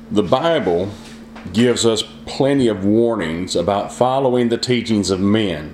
The Bible gives us plenty of warnings about following the teachings of men.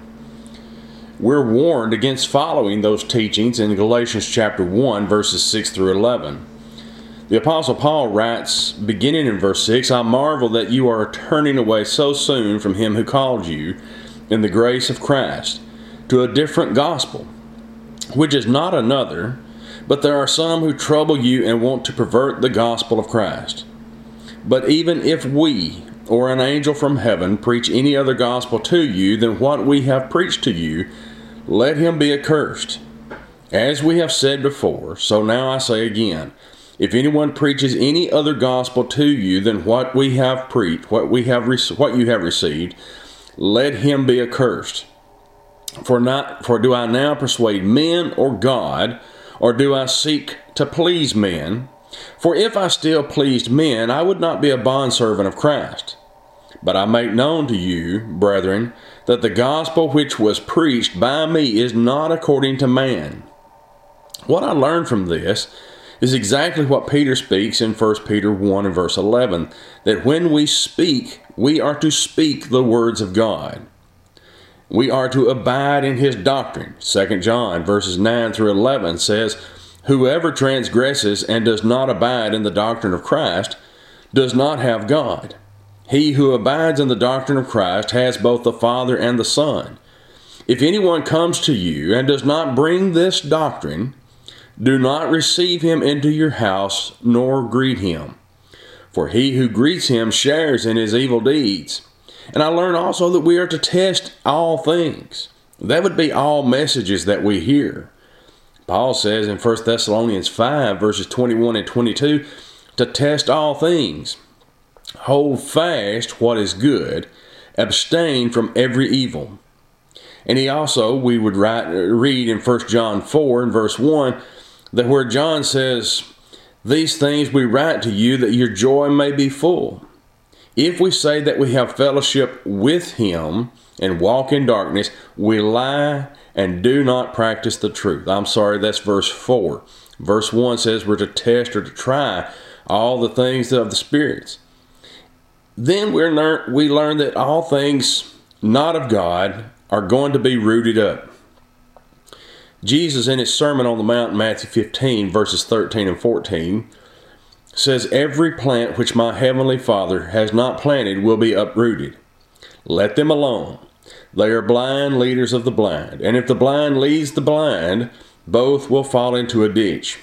We're warned against following those teachings in Galatians chapter 1, verses 6 through 11. The Apostle Paul writes, beginning in verse 6, I marvel that you are turning away so soon from him who called you in the grace of Christ to a different gospel, which is not another, but there are some who trouble you and want to pervert the gospel of Christ. But even if we, or an angel from heaven, preach any other gospel to you than what we have preached to you, let him be accursed. As we have said before, so now I say again, if anyone preaches any other gospel to you than what we have preached, what you have received, let him be accursed. For do I now persuade men or God, or do I seek to please men? For if I still pleased men, I would not be a bondservant of Christ. But I make known to you, brethren, that the gospel which was preached by me is not according to man. What I learned from this is exactly what Peter speaks in 1 Peter 1 and verse 11, that when we speak, we are to speak the words of God. We are to abide in his doctrine. 2 John verses 9 through 11 says, whoever transgresses and does not abide in the doctrine of Christ does not have God. He who abides in the doctrine of Christ has both the Father and the Son. If anyone comes to you and does not bring this doctrine, do not receive him into your house, nor greet him. For he who greets him shares in his evil deeds. And I learned also that we are to test all things. That would be all messages that we hear. Paul says in 1 Thessalonians 5, verses 21 and 22, to test all things. Hold fast what is good. Abstain from every evil. And we would read in 1 John 4 and verse 1, that where John says, these things we write to you that your joy may be full. If we say that we have fellowship with him and walk in darkness, we lie and do not practice the truth. I'm sorry, that's verse 4. Verse 1 says we're to test or to try all the things of the spirits. Then we learn that all things not of God are going to be rooted up. Jesus, in his Sermon on the Mount, Matthew 15, verses 13 and 14, says, every plant which my heavenly Father has not planted will be uprooted. Let them alone. They are blind leaders of the blind. And if the blind leads the blind, both will fall into a ditch.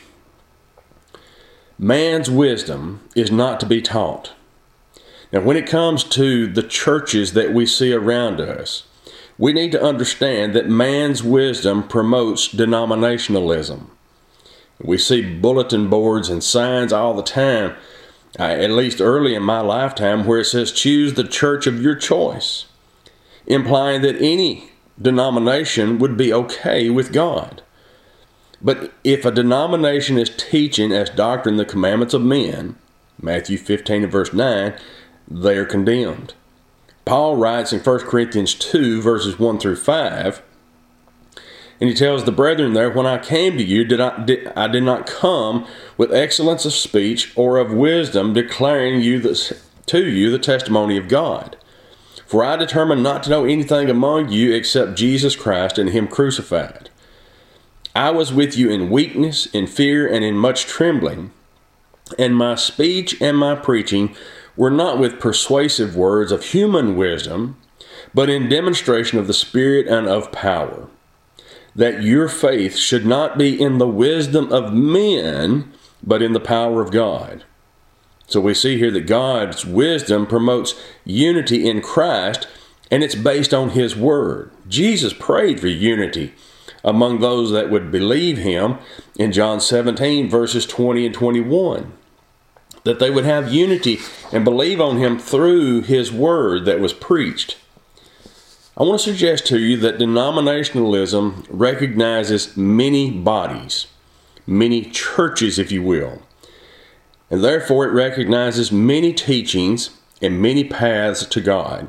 Man's wisdom is not to be taught. Now, when it comes to the churches that we see around us, we need to understand that man's wisdom promotes denominationalism. We see bulletin boards and signs all the time, at least early in my lifetime, where it says, choose the church of your choice, implying that any denomination would be okay with God. But if a denomination is teaching as doctrine the commandments of men, Matthew 15 and verse 9, they are condemned. Paul writes in 1 Corinthians 2, verses 1 through 5, and he tells the brethren there, when I came to you, I did not come with excellence of speech or of wisdom, declaring to you the testimony of God. For I determined not to know anything among you except Jesus Christ and him crucified. I was with you in weakness, in fear, and in much trembling. And my speech and my preaching were not with persuasive words of human wisdom, but in demonstration of the Spirit and of power, that your faith should not be in the wisdom of men, but in the power of God. So we see here that God's wisdom promotes unity in Christ, and it's based on his word. Jesus prayed for unity among those that would believe him in John 17, verses 20 and 21. That they would have unity and believe on him through his word that was preached. I want to suggest to you that denominationalism recognizes many bodies, many churches, if you will, and therefore it recognizes many teachings and many paths to God.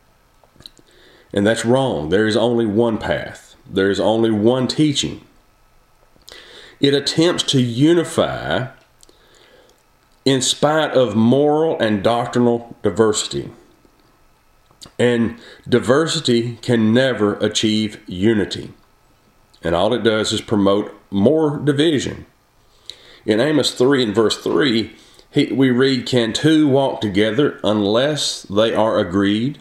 And that's wrong. There is only one path. There is only one teaching. It attempts to unify in spite of moral and doctrinal diversity. And diversity can never achieve unity. And all it does is promote more division. In Amos 3 and verse 3, we read, "Can two walk together unless they are agreed?"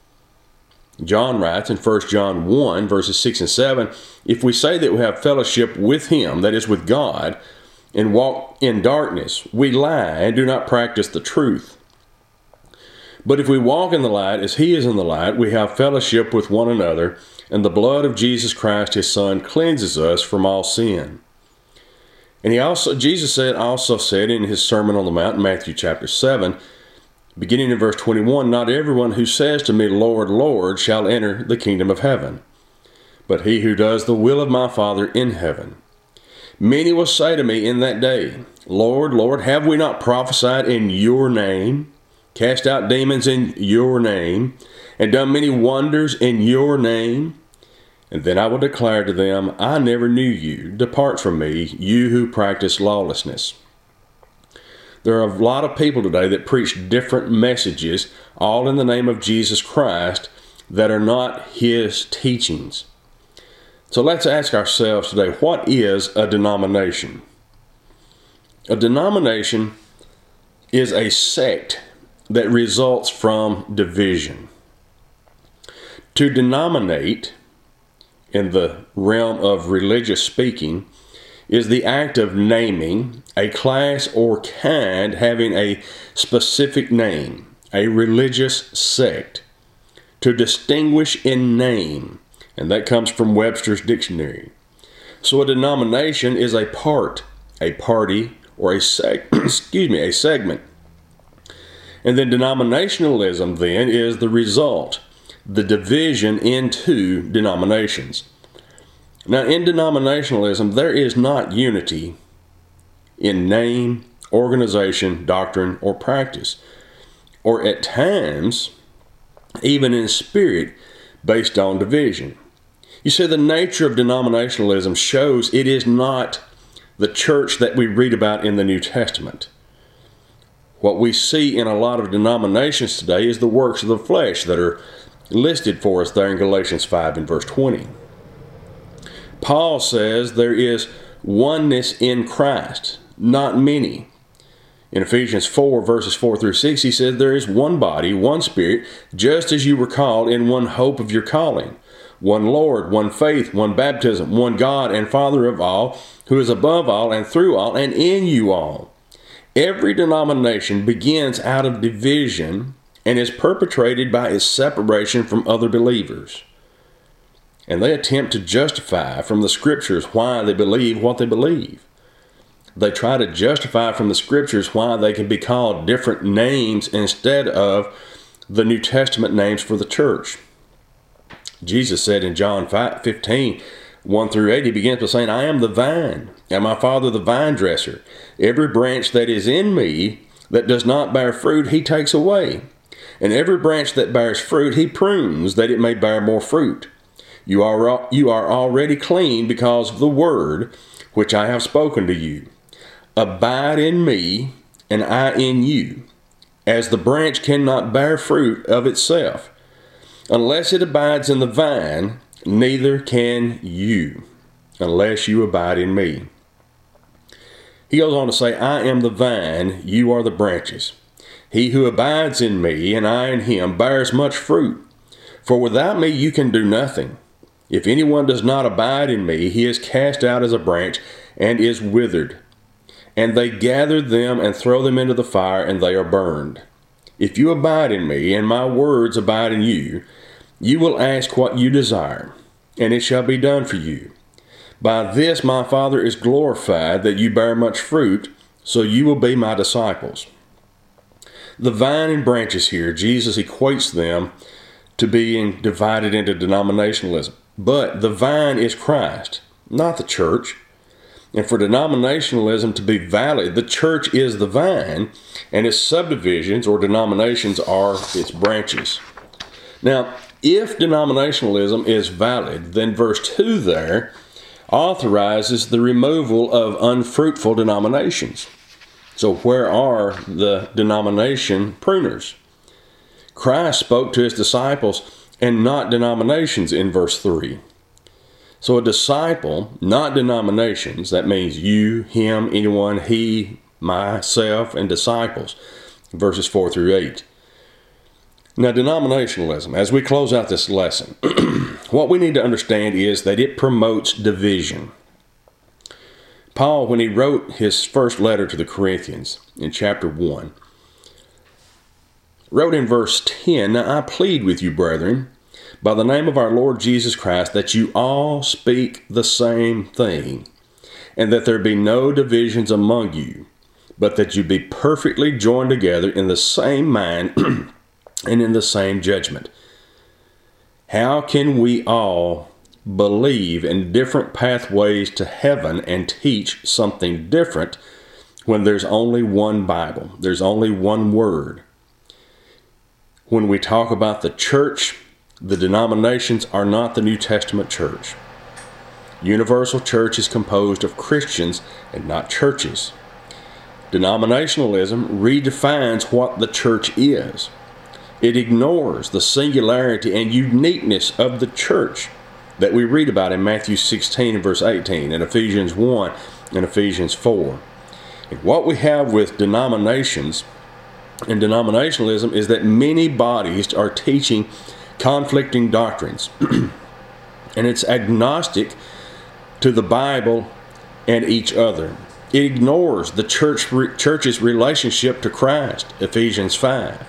John writes in 1 John 1, verses 6 and 7, "If we say that we have fellowship with him," that is with God, "and walk in darkness, we lie and do not practice the truth. But if we walk in the light as he is in the light, we have fellowship with one another, and the blood of Jesus Christ, his Son, cleanses us from all sin." And Jesus also said in his Sermon on the Mount in Matthew chapter 7, beginning in verse 21, "Not everyone who says to me, 'Lord, Lord,' shall enter the kingdom of heaven, but he who does the will of my Father in heaven. Many will say to me in that day, 'Lord, Lord, have we not prophesied in your name, cast out demons in your name, and done many wonders in your name?' And then I will declare to them, 'I never knew you. Depart from me, you who practice lawlessness.'" There are a lot of people today that preach different messages, all in the name of Jesus Christ, that are not his teachings. So let's ask ourselves today, what is a denomination? A denomination is a sect that results from division. To denominate, in the realm of religious speaking, is the act of naming a class or kind having a specific name, a religious sect. To distinguish in name, and that comes from Webster's dictionary. So a denomination is a part, a party, or a segment. And then denominationalism then is the result, the division into denominations. Now, in denominationalism, there is not unity in name, organization, doctrine, or practice, or at times, even in spirit, based on division. You see, the nature of denominationalism shows it is not the church that we read about in the New Testament. What we see in a lot of denominations today is the works of the flesh that are listed for us there in Galatians 5 and verse 20. Paul says there is oneness in Christ, not many. In Ephesians 4, verses 4 through 6, he says there is one body, one Spirit, just as you were called in one hope of your calling. One Lord, one faith, one baptism, one God and Father of all, who is above all and through all and in you all. Every denomination begins out of division and is perpetrated by its separation from other believers. And they attempt to justify from the Scriptures why they believe what they believe. They try to justify from the Scriptures why they can be called different names instead of the New Testament names for the church. Jesus said in John 15, 1 through 8, he begins by saying, "I am the vine, and my Father the vine dresser. Every branch that is in me that does not bear fruit, he takes away. And every branch that bears fruit, he prunes, that it may bear more fruit. You are already clean because of the word which I have spoken to you. Abide in me, and I in you. As the branch cannot bear fruit of itself, unless it abides in the vine, neither can you, unless you abide in me." He goes on to say, "I am the vine, you are the branches. He who abides in me, and I in him, bears much fruit. For without me you can do nothing. If anyone does not abide in me, he is cast out as a branch and is withered. And they gather them and throw them into the fire, and they are burned. If you abide in me, and my words abide in you, you will ask what you desire, and it shall be done for you. By this my Father is glorified, that you bear much fruit, so you will be my disciples." The vine and branches here, Jesus equates them to being divided into denominationalism. But the vine is Christ, not the church. And for denominationalism to be valid, the church is the vine, and its subdivisions or denominations are its branches. Now, if denominationalism is valid, then verse 2 there authorizes the removal of unfruitful denominations. So where are the denomination pruners? Christ spoke to his disciples and not denominations in verse 3. So a disciple, not denominations, that means you, him, anyone, he, myself, and disciples, verses 4 through 8. Now, denominationalism, as we close out this lesson, what we need to understand is that it promotes division. Paul, when he wrote his first letter to the Corinthians in chapter 1, wrote in verse 10, "Now I plead with you, brethren, by the name of our Lord Jesus Christ, that you all speak the same thing, and that there be no divisions among you, but that you be perfectly joined together in the same mind and in the same judgment." How can we all believe in different pathways to heaven and teach something different when there's only one Bible? There's only one word. When we talk about the church, the denominations are not the New Testament church. Universal church is composed of Christians and not churches. Denominationalism redefines what the church is. It ignores the singularity and uniqueness of the church that we read about in Matthew 16 and verse 18, and Ephesians 1 and Ephesians 4. And what we have with denominations and denominationalism is that many bodies are teaching conflicting doctrines, and it's agnostic to the Bible and each other. It ignores the church's relationship to Christ, Ephesians 5.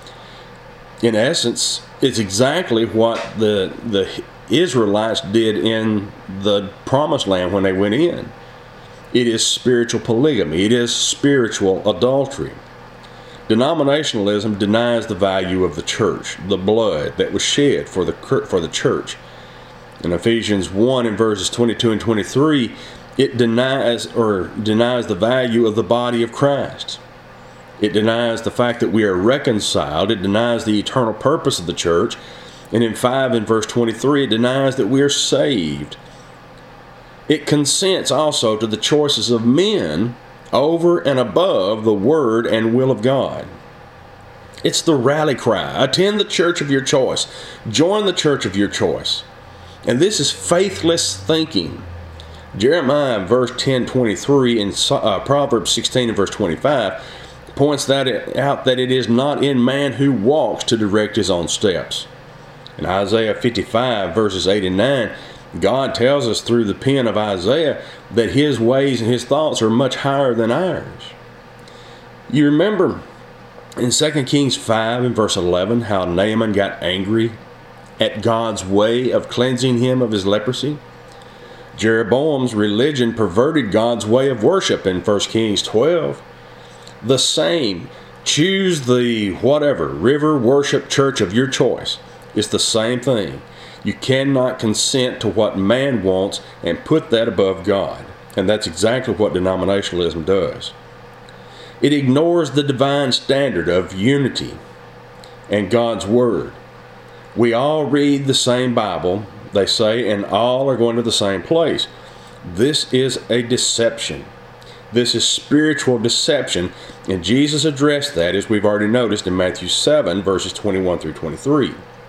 In essence, it's exactly what the Israelites did in the Promised Land when they went in. It is spiritual polygamy. It is spiritual adultery. Denominationalism denies the value of the church, the blood that was shed for the church. In Ephesians 1 and verses 22 and 23, it denies the value of the body of Christ. It denies the fact that we are reconciled. It denies the eternal purpose of the church. And in 5 and verse 23, it denies that we are saved. It consents also to the choices of men over and above the word and will of God. It's the rally cry. Attend the church of your choice. Join the church of your choice. And this is faithless thinking. Jeremiah verse 10:23 and Proverbs 16 and verse 25 points out that it is not in man who walks to direct his own steps. In Isaiah 55 verses 8 and 9, God tells us through the pen of Isaiah that his ways and his thoughts are much higher than ours. You remember in 2 Kings 5 and verse 11 how Naaman got angry at God's way of cleansing him of his leprosy? Jeroboam's religion perverted God's way of worship in 1 Kings 12. The same. Choose the river worship church of your choice. It's the same thing. You cannot consent to what man wants and put that above God. And that's exactly what denominationalism does. It ignores the divine standard of unity and God's Word. We all read the same Bible, they say, and all are going to the same place. This is a deception. This is spiritual deception, and Jesus addressed that, as we've already noticed, in Matthew 7, verses 21 through 23.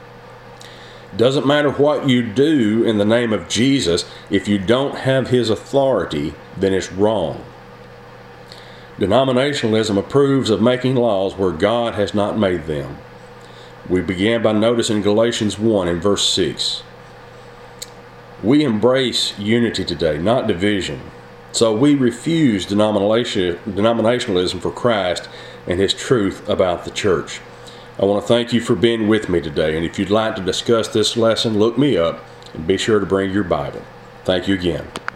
Doesn't matter what you do in the name of Jesus, if you don't have his authority, then it's wrong. Denominationalism approves of making laws where God has not made them. We began by noticing Galatians 1 and verse 6. We embrace unity today, not division. So we refuse denominationalism for Christ and his truth about the church. I want to thank you for being with me today, and if you'd like to discuss this lesson, look me up and be sure to bring your Bible. Thank you again.